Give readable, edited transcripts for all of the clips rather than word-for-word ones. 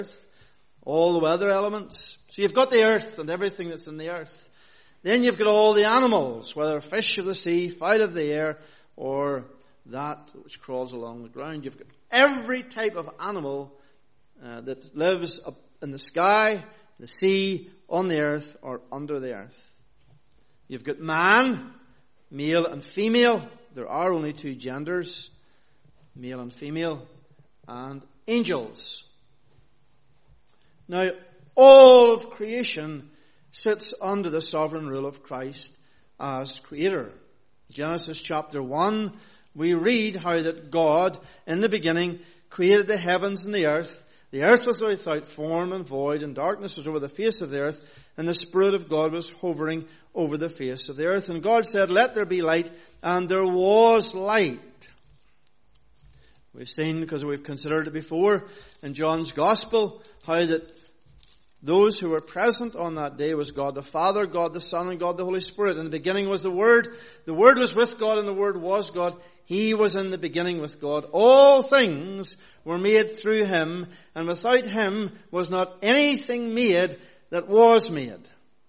all the weather elements. So you've got the earth and everything that's in the earth. Then you've got all the animals, whether fish of the sea, fowl of the air, or that which crawls along the ground. You've got every type of animal that lives up in the sky, the sea, on the earth, or under the earth. You've got man, male and female. There are only two genders, male and female, and angels. Now, all of creation sits under the sovereign rule of Christ as Creator. Genesis chapter 1, we read how that God, in the beginning, created the heavens and the earth. The earth was without form and void, and darkness was over the face of the earth, and the Spirit of God was hovering over the face of the earth. And God said, "Let there be light," and there was light. We've seen, because we've considered it before, in John's Gospel, how that those who were present on that day was God the Father, God the Son, and God the Holy Spirit. In the beginning was the Word. The Word was with God, and the Word was God. He was in the beginning with God. All things were made through Him, and without Him was not anything made that was made.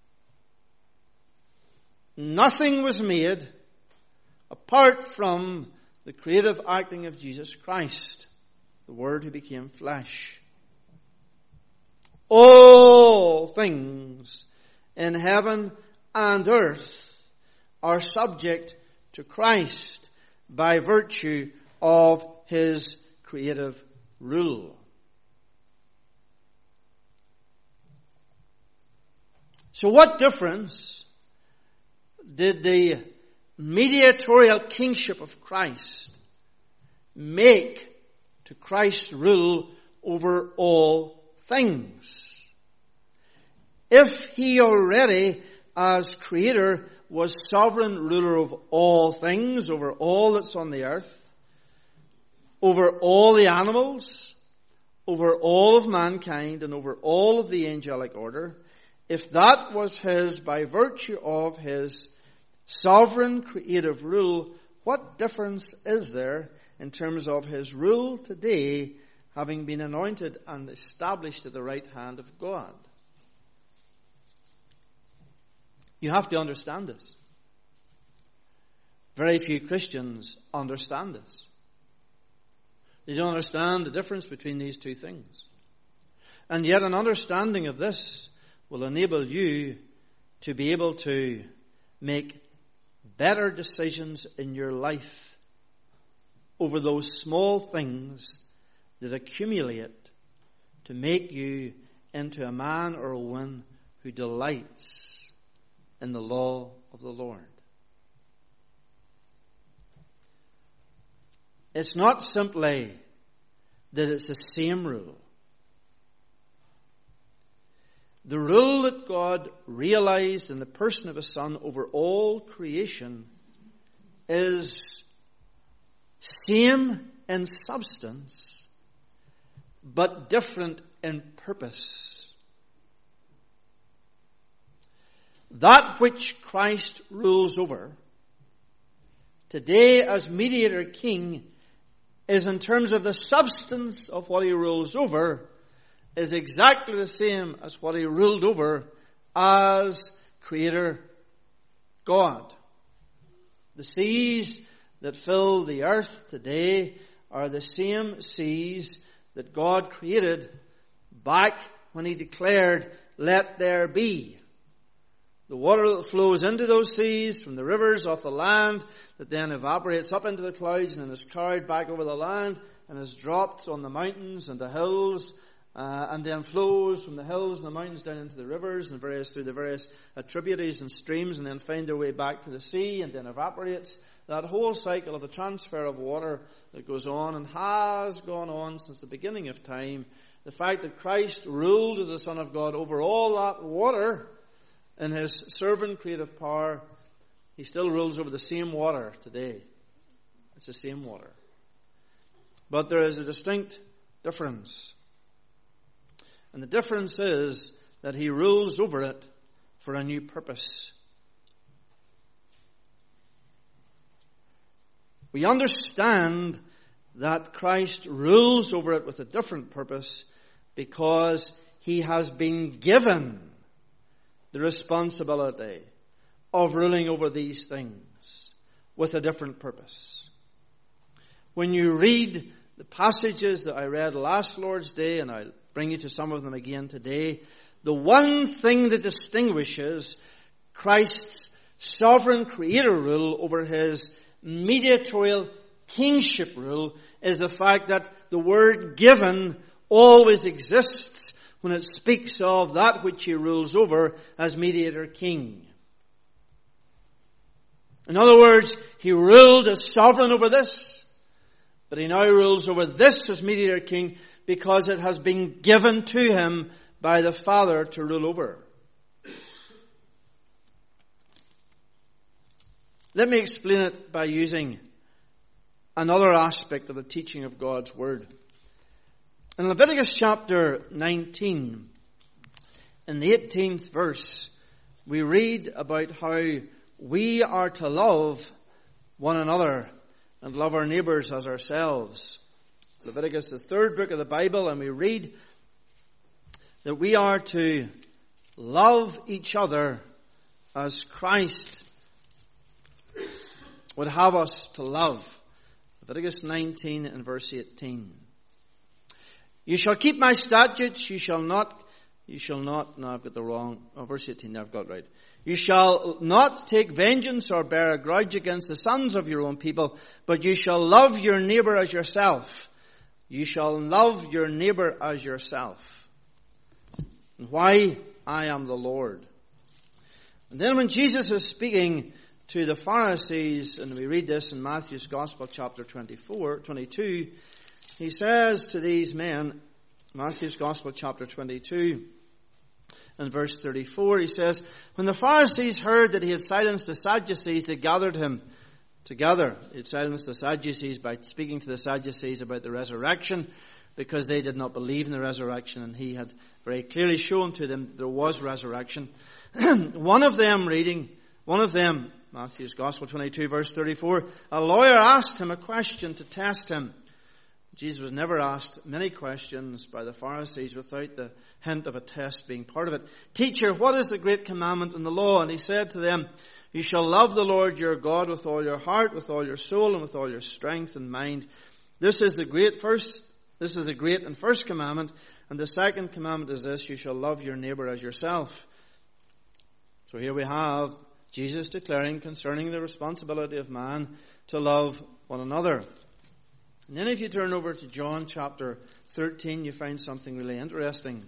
Nothing was made apart from the creative acting of Jesus Christ, the Word who became flesh. All things in heaven and earth are subject to Christ by virtue of His creative rule. So what difference did the mediatorial kingship of Christ make to Christ's rule over all things? If He already, as Creator, was sovereign ruler of all things, over all that's on the earth, over all the animals, over all of mankind, and over all of the angelic order, if that was His by virtue of His sovereign creative rule, what difference is there in terms of His rule today, having been anointed and established at the right hand of God? You have to understand this. Very few Christians understand this. They don't understand the difference between these two things. And yet an understanding of this will enable you to be able to make better decisions in your life over those small things that accumulate to make you into a man or a woman who delights in the law of the Lord. It's not simply that it's the same rule. The rule that God realized in the person of His Son over all creation is same in substance, but different in purpose. That which Christ rules over today as mediator king is, in terms of the substance of what He rules over, is exactly the same as what He ruled over as Creator God. The seas that fill the earth today are the same seas that God created back when He declared, "Let there be." The water that flows into those seas from the rivers of the land that then evaporates up into the clouds and then is carried back over the land and is dropped on the mountains and the hills, and then flows from the hills and the mountains down into the rivers and through the various tributaries and streams, and then find their way back to the sea and then evaporates. That whole cycle of the transfer of water that goes on and has gone on since the beginning of time. The fact that Christ ruled as the Son of God over all that water in His sovereign creative power, He still rules over the same water today. It's the same water. But there is a distinct difference. And the difference is that He rules over it for a new purpose. We understand that Christ rules over it with a different purpose because he has been given the responsibility of ruling over these things with a different purpose. When you read the passages that I read last Lord's Day, and I'll bring you to some of them again today, the one thing that distinguishes Christ's sovereign creator rule over his mediatorial kingship rule is the fact that the word given always exists when it speaks of that which he rules over as mediator king. In other words, he ruled as sovereign over this, but he now rules over this as mediator king because it has been given to him by the Father to rule over. Let me explain it by using another aspect of the teaching of God's Word. In Leviticus chapter 19, in the 18th verse, we read about how we are to love one another and love our neighbours as ourselves. Leviticus, the third book of the Bible, and we read that we are to love each other as Christ would have us to love. Leviticus 19 and verse 18. You shall keep my statutes, you shall not, no, I've got the wrong, verse 18, I've got it right. You shall not take vengeance or bear a grudge against the sons of your own people, but you shall love your neighbour as yourself. You shall love your neighbour as yourself. And why? I am the Lord. And then when Jesus is speaking to the Pharisees, and we read this in Matthew's Gospel, chapter 22, he says to these men, Matthew's Gospel, chapter 22, and verse 34, he says, when the Pharisees heard that he had silenced the Sadducees, they gathered him together. He had silenced the Sadducees by speaking to the Sadducees about the resurrection, because they did not believe in the resurrection, and he had very clearly shown to them there was resurrection. One of them, Matthew's Gospel 22 verse 34, a lawyer asked him a question to test him. Jesus was never asked many questions by the Pharisees without the hint of a test being part of it. Teacher, what is the great commandment in the law? And he said to them, you shall love the Lord your God with all your heart, with all your soul, and with all your strength and mind. This is the great and first commandment. And the second commandment is this, you shall love your neighbour as yourself. So here we have Jesus declaring concerning the responsibility of man to love one another. And then if you turn over to John chapter 13, you find something really interesting.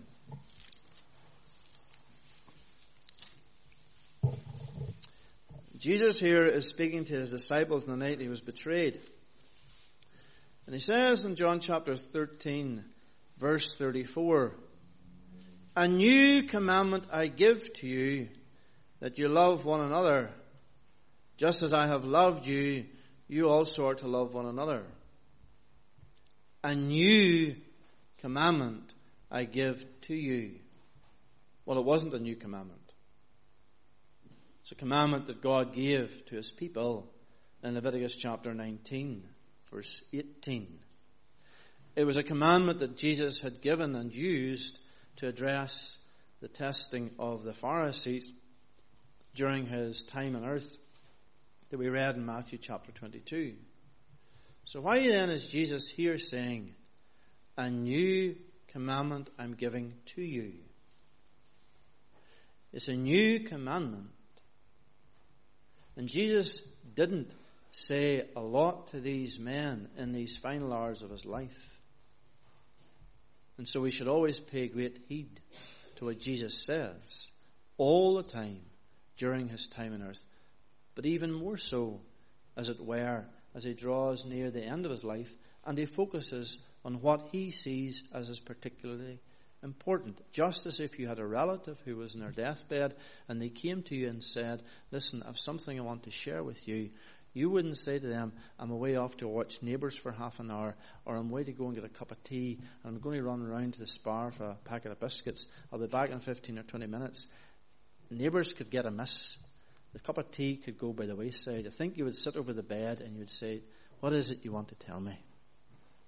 Jesus here is speaking to his disciples on the night he was betrayed. And he says in John chapter 13, verse 34, a new commandment I give to you, that you love one another. Just as I have loved you, you also are to love one another. A new commandment I give to you. Well, it wasn't a new commandment. It's a commandment that God gave to his people in Leviticus chapter 19, verse 18. It was a commandment that Jesus had given and used to address the testing of the Pharisees during his time on earth that we read in Matthew chapter 22. So why then is Jesus here saying, a new commandment I'm giving to you? It's a new commandment. And Jesus didn't say a lot to these men in these final hours of his life. And so we should always pay great heed to what Jesus says all the time during his time on earth. But even more so, as it were, as he draws near the end of his life and he focuses on what he sees as is particularly important. Just as if you had a relative who was in their deathbed and they came to you and said, listen, I have something I want to share with you. You wouldn't say to them, I'm away off to watch Neighbours for half an hour, or I'm away to go and get a cup of tea, and I'm going to run around to the Spar for a packet of biscuits. I'll be back in 15 or 20 minutes. Neighbours could get amiss. The cup of tea could go by the wayside. I think you would sit over the bed and you would say, what is it you want to tell me?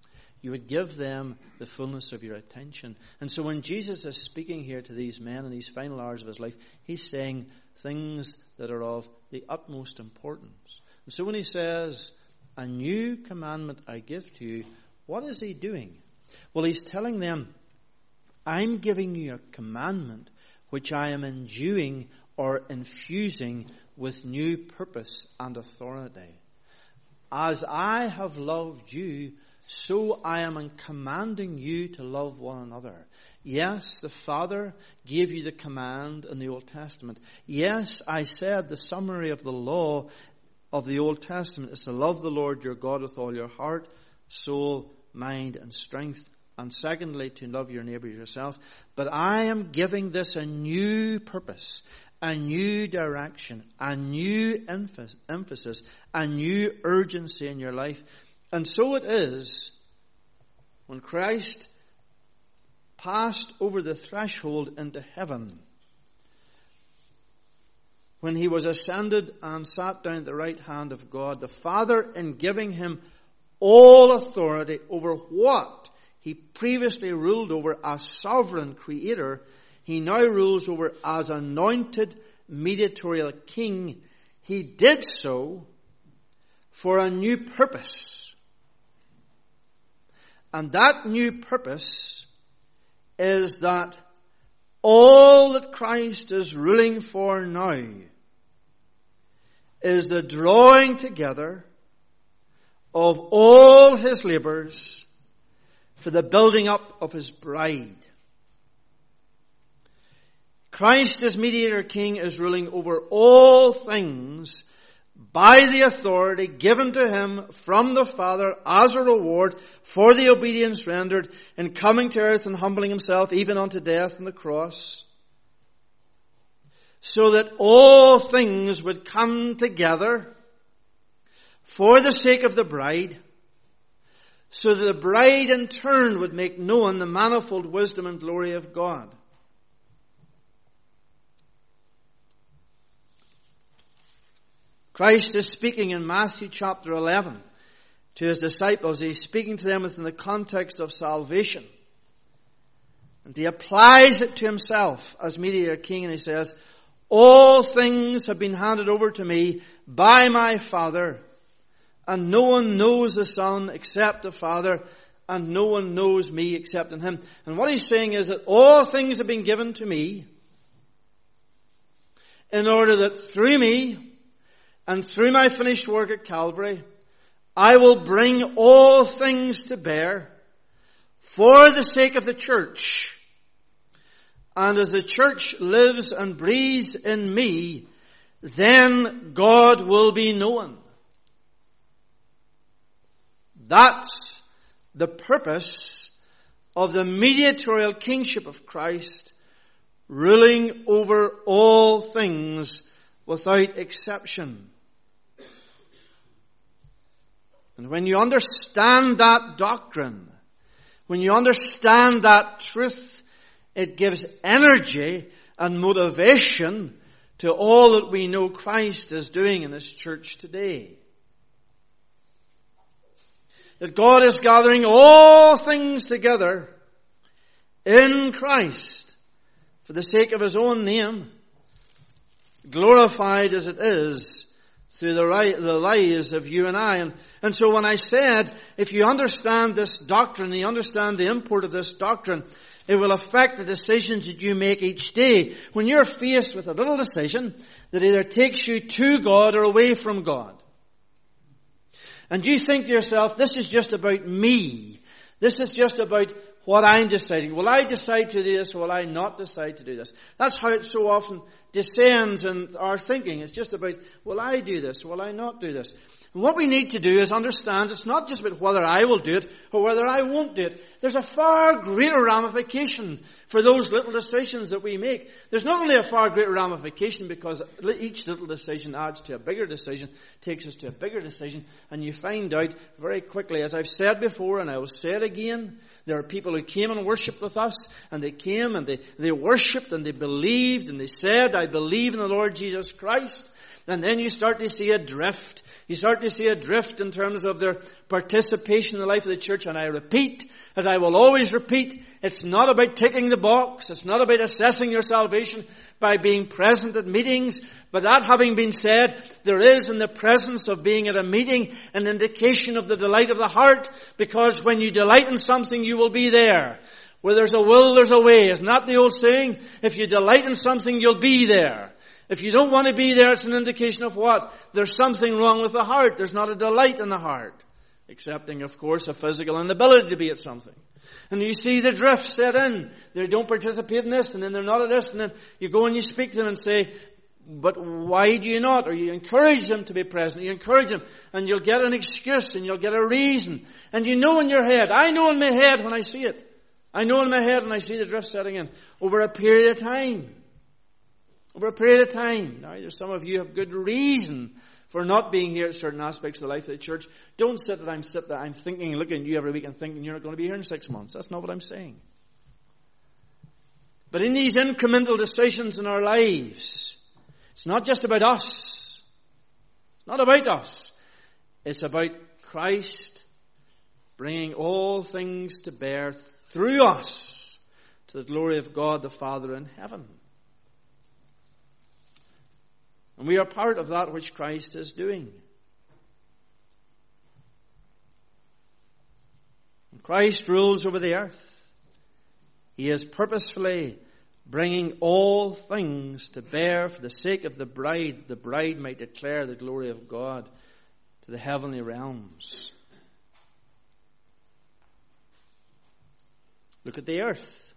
you would give them the fullness of your attention. And so when Jesus is speaking here to these men in these final hours of his life, he's saying things that are of the utmost importance. And so when he says, a new commandment I give to you, what is he doing? Well, he's telling them, I'm giving you a commandment which I am enduing or infusing with new purpose and authority. As I have loved you, so I am commanding you to love one another. Yes, the Father gave you the command in the Old Testament. Yes, I said the summary of the law of the Old Testament is to love the Lord your God with all your heart, soul, mind, and strength. And secondly, to love your neighbor yourself. But I am giving this a new purpose, a new direction, a new emphasis, a new urgency in your life. And so it is when Christ passed over the threshold into heaven, when he was ascended and sat down at the right hand of God, the Father, in giving him all authority over what he previously ruled over as sovereign creator, he now rules over as anointed mediatorial king. He did so for a new purpose. And that new purpose is that all that Christ is ruling for now is the drawing together of all his labors for the building up of his bride. Christ as mediator king is ruling over all things by the authority given to him from the Father as a reward for the obedience rendered in coming to earth and humbling himself even unto death on the cross, so that all things would come together for the sake of the bride, so that the bride in turn would make known the manifold wisdom and glory of God. Christ is speaking in Matthew chapter 11 to his disciples. He's speaking to them within the context of salvation. And he applies it to himself as mediator king, and he says, all things have been handed over to me by my Father, and no one knows the Son except the Father, and no one knows me except in him. And what he's saying is that all things have been given to me in order that through me and through my finished work at Calvary, I will bring all things to bear for the sake of the church. And as the church lives and breathes in me, then God will be known. That's the purpose of the mediatorial kingship of Christ, ruling over all things without exception. And when you understand that doctrine, when you understand that truth, it gives energy and motivation to all that we know Christ is doing in his church today. That God is gathering all things together in Christ for the sake of his own name, glorified as it is through the lives of you and I. And so when I said, if you understand this doctrine, you understand the import of this doctrine, it will affect the decisions that you make each day. When you're faced with a little decision that either takes you to God or away from God, and you think to yourself, this is just about me. This is just about what I'm deciding. Will I decide to do this or will I not decide to do this? That's how it so often descends in our thinking. It's just about, will I do this or will I not do this? And what we need to do is understand it's not just about whether I will do it or whether I won't do it. There's a far greater ramification for those little decisions that we make. There's not only a far greater ramification because each little decision adds to a bigger decision, takes us to a bigger decision, and you find out very quickly, as I've said before and I will say it again, there are people who came and worshipped with us, and they came and they worshipped and they believed and they said, I believe in the Lord Jesus Christ. And then you start to see a drift. You start to see a drift in terms of their participation in the life of the church. And I repeat, as I will always repeat, it's not about ticking the box. It's not about assessing your salvation by being present at meetings. But that having been said, there is in the presence of being at a meeting an indication of the delight of the heart. Because when you delight in something, you will be there. Where there's a will, there's a way. Isn't that the old saying? If you delight in something, you'll be there. If you don't want to be there, it's an indication of what? There's something wrong with the heart. There's not a delight in the heart. Excepting, of course, a physical inability to be at something. And you see the drift set in. They don't participate in this, and then they're not at this, and then you go and you speak to them and say, but why do you not? Or you encourage them to be present. You encourage them, and you'll get an excuse, and you'll get a reason. And you know in your head, I know in my head when I see it. I know in my head when I see the drift setting in. Over a period of time. Over a period of time. Now, there's some of you have good reason for not being here at certain aspects of the life of the church. Don't sit that I'm thinking and looking at you every week and thinking you're not going to be here in 6 months. That's not what I'm saying. But in these incremental decisions in our lives, it's not just about us. It's not about us. It's about Christ bringing all things to bear through us to the glory of God the Father in heaven. And we are part of that which Christ is doing. When Christ rules over the earth, He is purposefully bringing all things to bear for the sake of the bride might declare the glory of God to the heavenly realms. Look at the earth.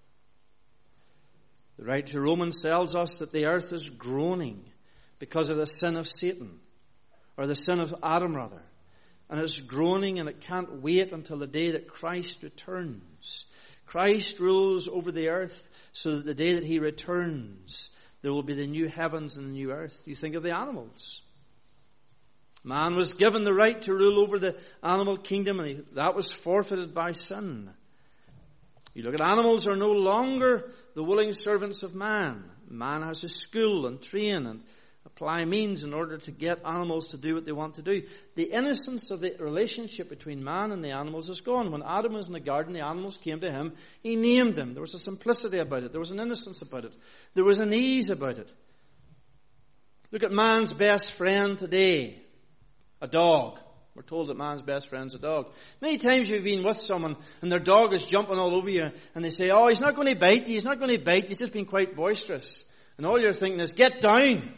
The writer to Romans tells us that the earth is groaning because of the sin of Satan, or the sin of Adam rather. And it's groaning and it can't wait until the day that Christ returns. Christ rules over the earth so that the day that He returns, there will be the new heavens and the new earth. You think of the animals. Man was given the right to rule over the animal kingdom, and that was forfeited by sin. You look at animals are no longer the willing servants of man. Man has to school and train and apply means in order to get animals to do what they want to do. The innocence of the relationship between man and the animals is gone. When Adam was in the garden, the animals came to him. He named them. There was a simplicity about it. There was an innocence about it. There was an ease about it. Look at man's best friend today. A dog. We're told that man's best friend's a dog. Many times you've been with someone and their dog is jumping all over you and they say, oh, he's not going to bite you. He's not going to bite you. He's just been quite boisterous. And all you're thinking is, get down.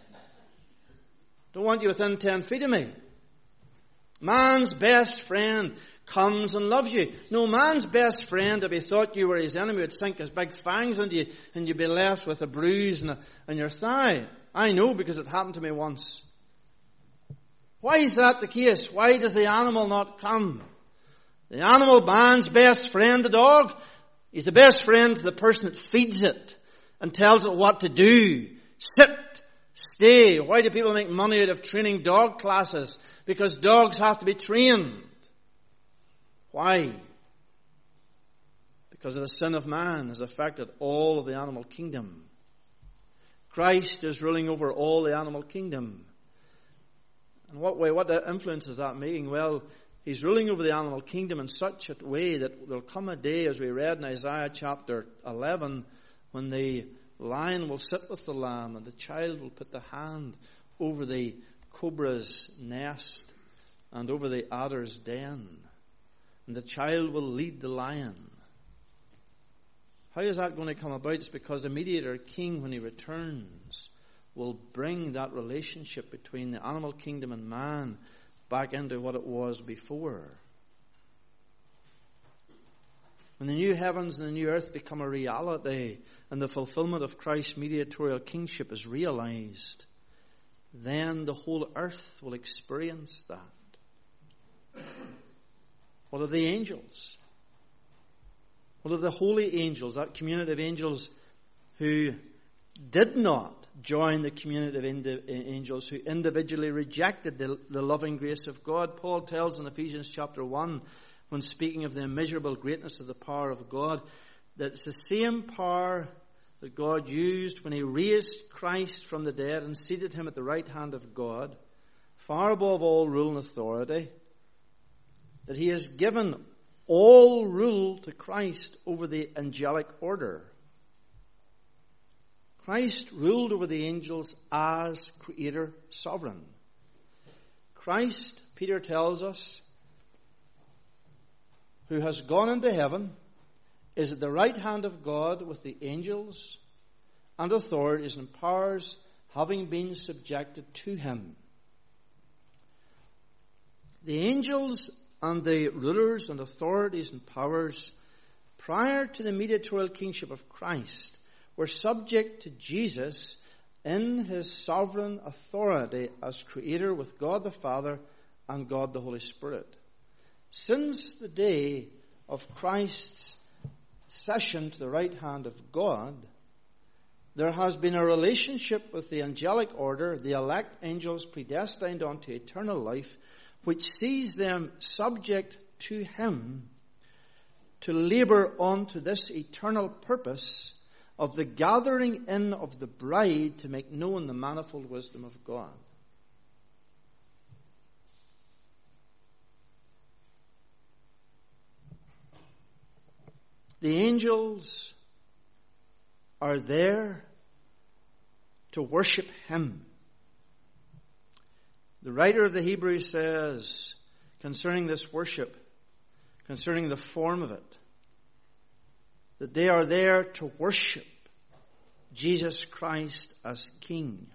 Don't want you within 10 feet of me. Man's best friend comes and loves you. No, man's best friend, if he thought you were his enemy, would sink his big fangs into you and you'd be left with a bruise on your thigh. I know because it happened to me once. Why is that the case? Why does the animal not come? The animal, man's best friend, the dog, he's the best friend to the person that feeds it and tells it what to do. Sit. Stay. Why do people make money out of training dog classes? Because dogs have to be trained. Why? Because of the sin of man has affected all of the animal kingdom. Christ is ruling over all the animal kingdom. In what way? What influence is that making? Well, He's ruling over the animal kingdom in such a way that there'll come a day, as we read in Isaiah chapter 11, when the lion will sit with the lamb and the child will put the hand over the cobra's nest and over the adder's den. And the child will lead the lion. How is that going to come about? It's because the mediator king, when he returns, will bring that relationship between the animal kingdom and man back into what it was before. When the new heavens and the new earth become a reality and the fulfillment of Christ's mediatorial kingship is realized, then the whole earth will experience that. What of the angels? What of the holy angels, that community of angels who did not join the community of angels, who individually rejected the loving grace of God? Paul tells in Ephesians chapter 1, when speaking of the immeasurable greatness of the power of God, that it's the same power that God used when he raised Christ from the dead and seated him at the right hand of God, far above all rule and authority, that he has given all rule to Christ over the angelic order. Christ ruled over the angels as creator sovereign. Christ, Peter tells us, who has gone into heaven, is at the right hand of God with the angels and authorities and powers having been subjected to him. The angels and the rulers and authorities and powers, prior to the mediatorial kingship of Christ, were subject to Jesus in his sovereign authority as creator with God the Father and God the Holy Spirit. Since the day of Christ's session to the right hand of God, there has been a relationship with the angelic order, the elect angels predestined unto eternal life, which sees them subject to him to labor on to this eternal purpose of the gathering in of the bride to make known the manifold wisdom of God. The angels are there to worship him. The writer of the Hebrews says concerning this worship, concerning the form of it, that they are there to worship Jesus Christ as King.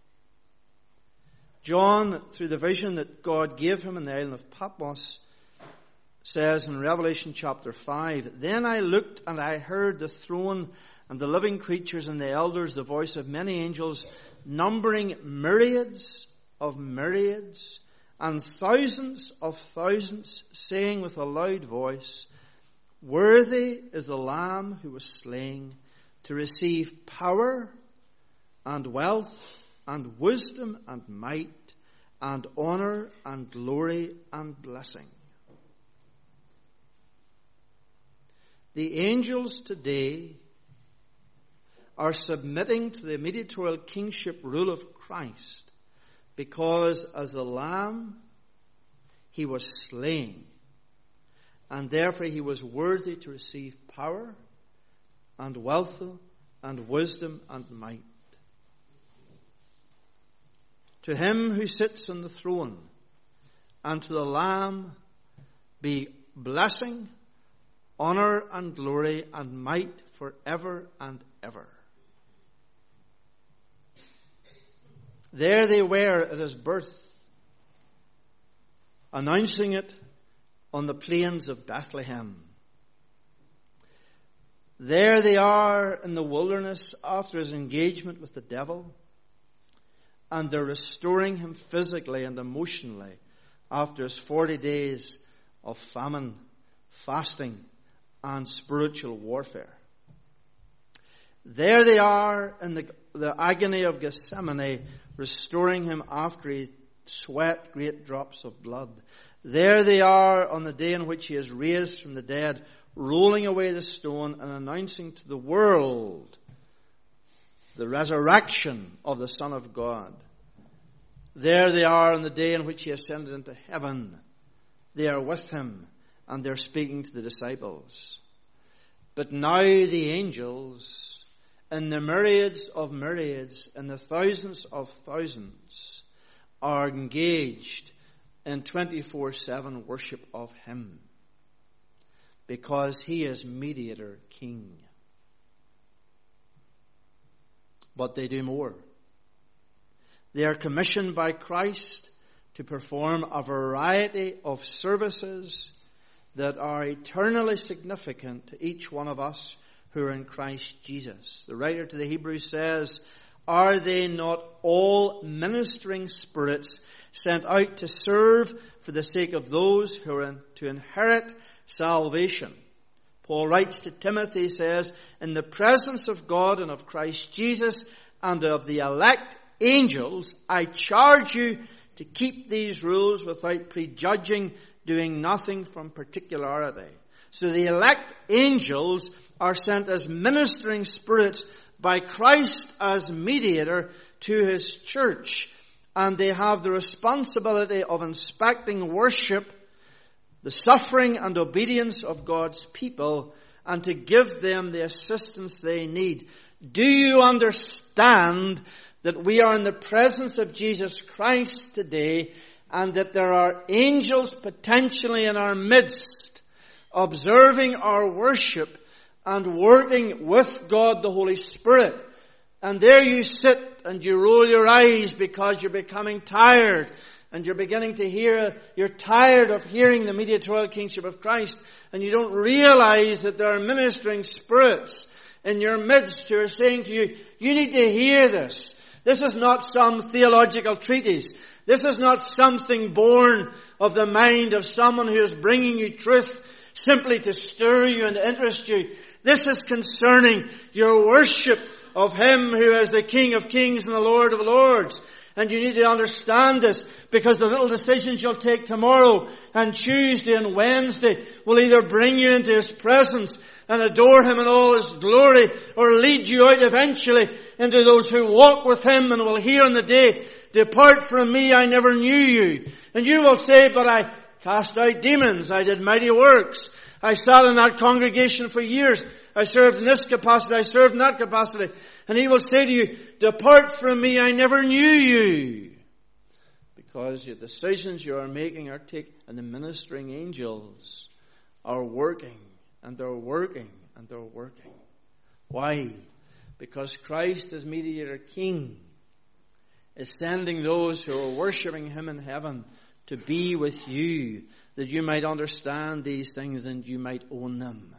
John, through the vision that God gave him in the island of Patmos, says in Revelation chapter 5, "Then I looked and I heard the throne and the living creatures and the elders, the voice of many angels, numbering myriads of myriads and thousands of thousands, saying with a loud voice, Worthy is the Lamb who was slain to receive power and wealth and wisdom and might and honor and glory and blessing." The angels today are submitting to the mediatorial kingship rule of Christ because as the Lamb he was slain, and therefore he was worthy to receive power and wealth and wisdom and might. To him who sits on the throne and to the Lamb be blessing, honor and glory and might forever and ever. There they were at his birth, announcing it on the plains of Bethlehem. There they are in the wilderness after his engagement with the devil, and they're restoring him physically and emotionally after his 40 days of famine, fasting, and spiritual warfare. There they are in the agony of Gethsemane, restoring him after he sweat great drops of blood. There they are on the day in which he is raised from the dead, rolling away the stone and announcing to the world the resurrection of the Son of God. There they are on the day in which he ascended into heaven. They are with him and they're speaking to the disciples. But now the angels, in the myriads of myriads, in the thousands of thousands, are engaged in 24/7 worship of him, because he is mediator king. But they do more. They are commissioned by Christ to perform a variety of services that are eternally significant to each one of us who are in Christ Jesus. The writer to the Hebrews says, "Are they not all ministering spirits sent out to serve for the sake of those who are to inherit salvation?" Paul writes to Timothy, says, "In the presence of God and of Christ Jesus and of the elect angels, I charge you to keep these rules without prejudging, doing nothing from particularity." So the elect angels are sent as ministering spirits by Christ as mediator to his church. And they have the responsibility of inspecting worship, the suffering and obedience of God's people, and to give them the assistance they need. Do you understand that we are in the presence of Jesus Christ today, and that there are angels potentially in our midst, observing our worship and working with God the Holy Spirit? And there you sit and you roll your eyes because you're becoming tired, and you're beginning to hear, you're tired of hearing the mediatorial kingship of Christ, and you don't realize that there are ministering spirits in your midst who are saying to you, you need to hear this. This is not some theological treatise. This is not something born of the mind of someone who is bringing you truth simply to stir you and interest you. This is concerning your worship of Him who is the King of Kings and the Lord of Lords. And you need to understand this, because the little decisions you'll take tomorrow and Tuesday and Wednesday will either bring you into His presence and adore Him in all His glory, or lead you out eventually into those who walk with Him and will hear on the day, depart from me, I never knew you. And you will say, but I cast out demons, I did mighty works, I sat in that congregation for years, I served in this capacity, I served in that capacity. And He will say to you, depart from me, I never knew you. Because the decisions you are making are taken, and the ministering angels are working, and they're working, and they're working. Why? Because Christ as mediator king is sending those who are worshiping Him in heaven to be with you, that you might understand these things and you might own them.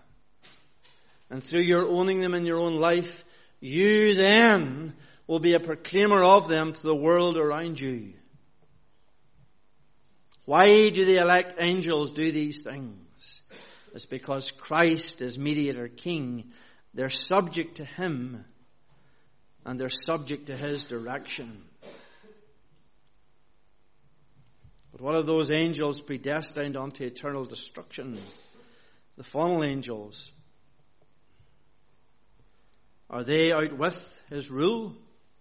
And through your owning them in your own life, you then will be a proclaimer of them to the world around you. Why do the elect angels do these things? It's because Christ is mediator king. They're subject to Him, and they're subject to His direction. But what of those angels predestined unto eternal destruction? The fallen angels. Are they out with His rule?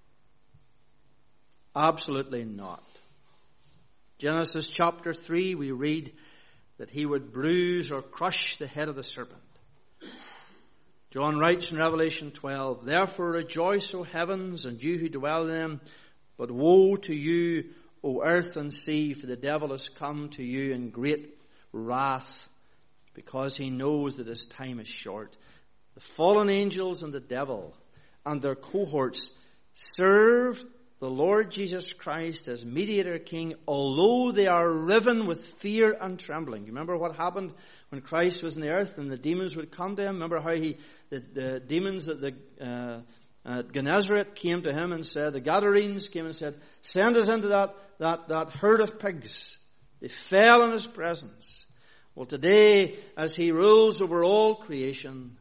Absolutely not. Genesis chapter 3, we read that He would bruise or crush the head of the serpent. John writes in Revelation 12, therefore rejoice, O heavens, and you who dwell in them, but woe to you, O earth and sea, for the devil has come to you in great wrath, because he knows that his time is short. The fallen angels and the devil and their cohorts serve the Lord Jesus Christ as mediator king, although they are riven with fear and trembling. You remember what happened when Christ was in the earth and the demons would come to Him? Remember how the demons at Gennesaret came to Him and said, the Gadarenes came and said, send us into that herd of pigs. They fell in His presence. Well, today, as He rules over all creation,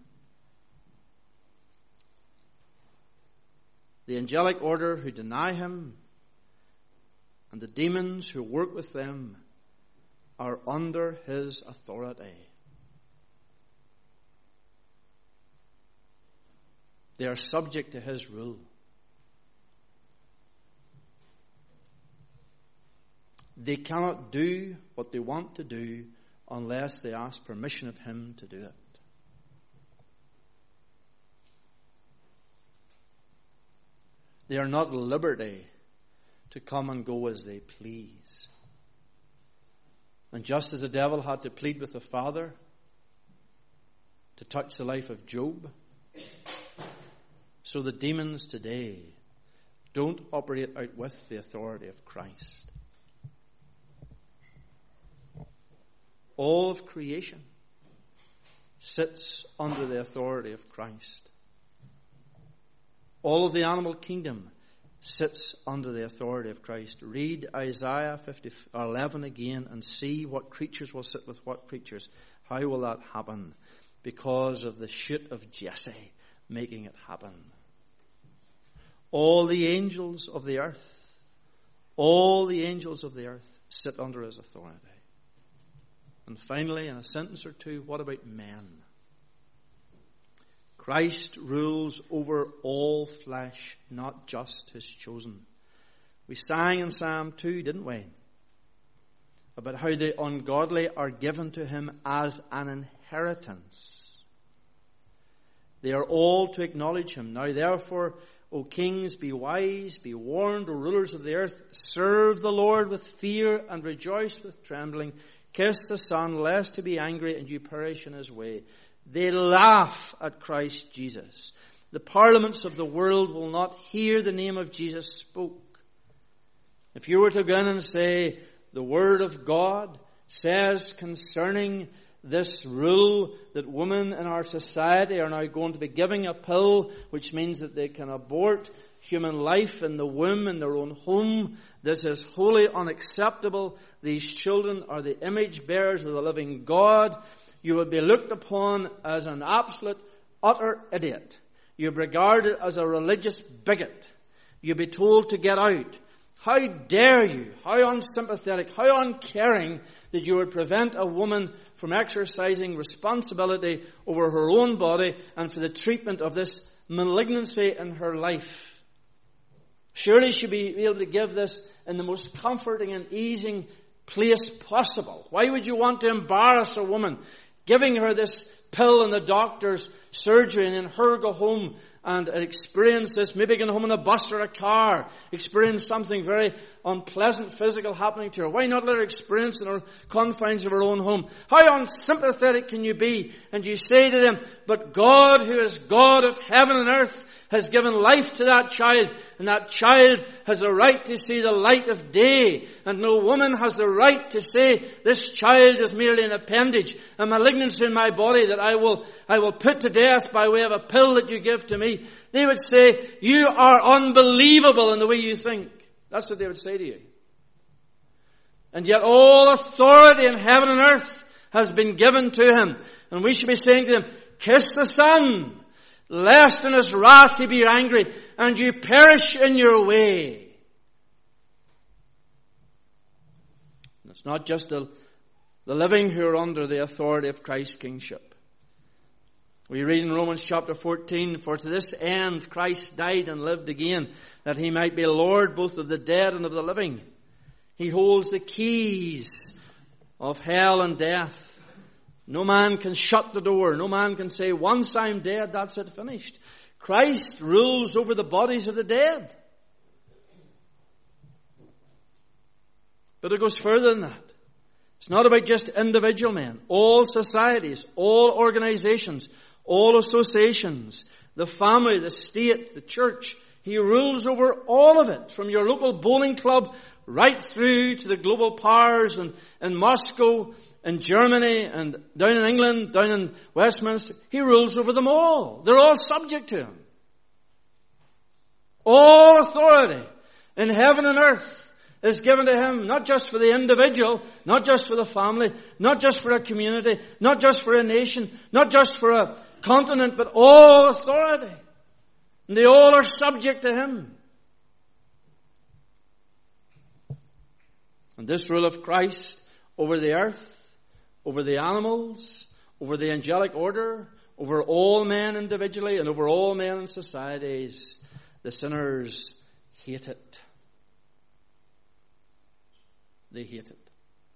the angelic order who deny Him and the demons who work with them are under His authority. They are subject to His rule. They cannot do what they want to do unless they ask permission of Him to do it. They are not at liberty to come and go as they please. And just as the devil had to plead with the Father to touch the life of Job, so the demons today don't operate out with the authority of Christ. All of creation sits under the authority of Christ. All of the animal kingdom sits under the authority of Christ. Read Isaiah 11 again and see what creatures will sit with what creatures. How will that happen? Because of the shoot of Jesse making it happen. All the angels of the earth sit under His authority. And finally, in a sentence or two, what about men? Christ rules over all flesh, not just his chosen. We sang in Psalm 2, didn't we? About how the ungodly are given to him as an inheritance. They are all to acknowledge him. Now therefore, O kings, be wise, be warned, O rulers of the earth, serve the Lord with fear and rejoice with trembling. Kiss the Son, lest he be angry and you perish in his way. They laugh at Christ Jesus. The parliaments of the world will not hear the name of Jesus spoke. If you were to go in and say, the Word of God says concerning this rule that women in our society are now going to be giving a pill which means that they can abort human life in the womb in their own home. This is wholly unacceptable. These children are the image bearers of the living God. You would be looked upon as an absolute, utter idiot. You'd be regarded as a religious bigot. You'd be told to get out. How dare you, how unsympathetic, how uncaring that you would prevent a woman from exercising responsibility over her own body and for the treatment of this malignancy in her life. Surely she should be able to give this in the most comforting and easing place possible. Why would you want to embarrass a woman, giving her this pill in the doctor's surgery and then her go home and experience this, maybe going home in a bus or a car, experience something very unpleasant physical happening to her? Why not let her experience in her confines of her own home? How unsympathetic can you be? And you say to them, but God, who is God of heaven and earth, has given life to that child, and that child has a right to see the light of day, and no woman has the right to say, this child is merely an appendage, a malignancy in my body that I will put to death by way of a pill that you give to me. They would say, you are unbelievable in the way you think. That's what they would say to you. And yet all authority in heaven and earth has been given to him. And we should be saying to them, kiss the Son, lest in his wrath he be angry and you perish in your way. And it's not just the living who are under the authority of Christ's kingship. We read in Romans chapter 14, for to this end Christ died and lived again, that he might be Lord both of the dead and of the living. He holds the keys of hell and death. No man can shut the door. No man can say, once I'm dead, that's it, finished. Christ rules over the bodies of the dead. But it goes further than that. It's not about just individual men. All societies, all organizations, all associations, the family, the state, the church. He rules over all of it, from your local bowling club right through to the global powers in Moscow, in Germany, and down in England, down in Westminster. He rules over them all. They're all subject to him. All authority in heaven and earth is given to him, not just for the individual, not just for the family, not just for a community, not just for a nation, not just for a continent, but all authority. And they all are subject to him. And this rule of Christ over the earth, over the animals, over the angelic order, over all men individually, and over all men in societies, the sinners hate it. They hate it.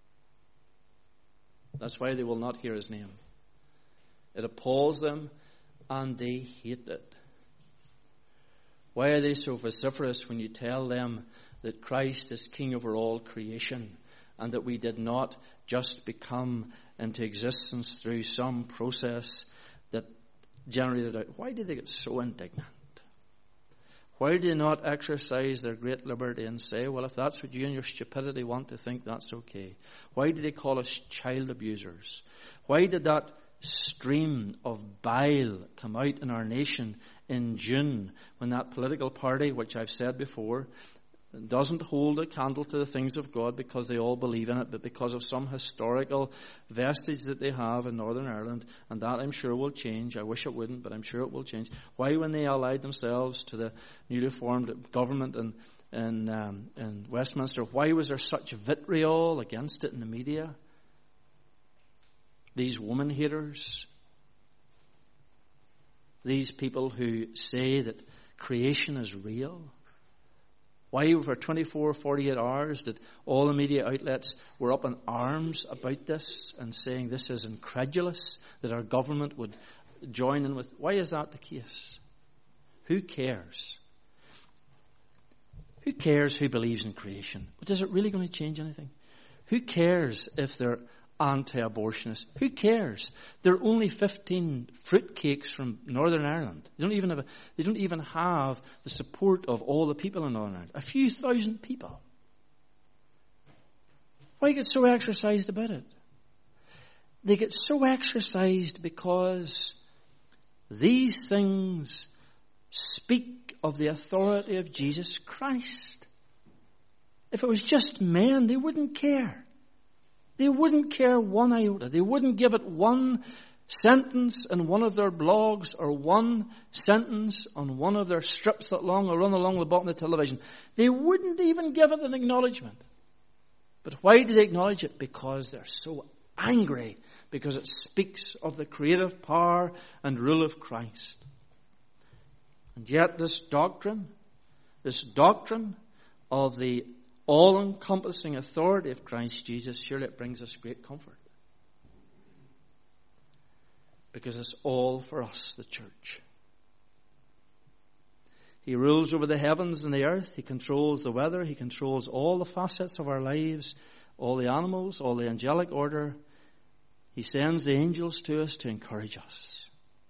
That's why they will not hear his name. It appalls them, and they hate it. Why are they so vociferous when you tell them that Christ is king over all creation, and that we did not just become into existence through some process that generated out? Why do they get so indignant? Why do they not exercise their great liberty and say, well, if that's what you and your stupidity want to think, that's okay? Why do they call us child abusers? Why did that stream of bile come out in our nation in June when that political party, which I've said before, doesn't hold a candle to the things of God because they all believe in it, but because of some historical vestige that they have in Northern Ireland, and that I'm sure will change. I wish it wouldn't, but I'm sure it will change. Why, when they allied themselves to the newly formed government in Westminster, why was there such vitriol against it in the media? These woman haters. these people who say that creation is real? Why for 24, 48 hours did all the media outlets were up in arms about this and saying this is incredulous, that our government would join in with? Why is that the case? Who cares? Who cares who believes in creation? But is it really going to change anything? Who cares if they're anti-abortionists? Who cares? There are only 15 fruitcakes from Northern Ireland. They don't even have the support of all the people in Northern Ireland. A few thousand people. Why get so exercised about it? They get so exercised because these things speak of the authority of Jesus Christ. If it was just men, they wouldn't care. They wouldn't care one iota. They wouldn't give it one sentence in one of their blogs or one sentence on one of their strips that run along the bottom of the television. They wouldn't even give it an acknowledgement. But why do they acknowledge it? Because they're so angry, because it speaks of the creative power and rule of Christ. And yet this doctrine of the all-encompassing authority of Christ Jesus, surely it brings us great comfort. Because it's all for us, the church. He rules over the heavens and the earth. He controls the weather. He controls all the facets of our lives, all the animals, all the angelic order. He sends the angels to us to encourage us.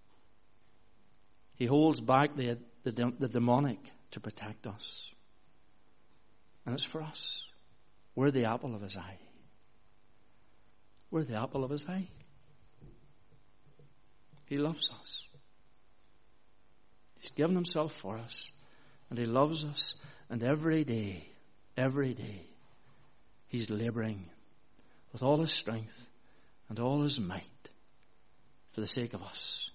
He holds back the demonic to protect us. And it's for us. We're the apple of his eye. We're the apple of his eye. He loves us. He's given himself for us. And he loves us. And every day, he's laboring with all his strength and all his might for the sake of us.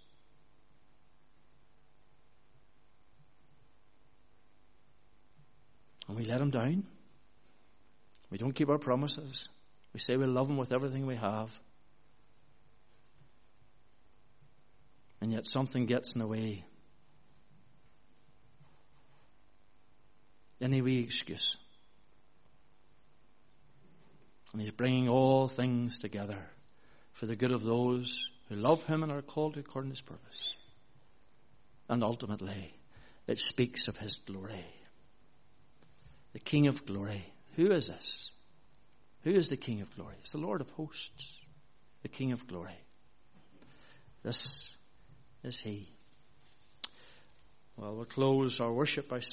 And we let him down. We don't keep our promises. We say we love him with everything we have. And yet something gets in the way. Any wee excuse. And he's bringing all things together for the good of those who love him and are called according to his purpose. And ultimately, it speaks of his glory. The King of glory. Who is this? Who is the King of glory? It's the Lord of hosts. The King of glory. This is he. Well, we'll close our worship by saying,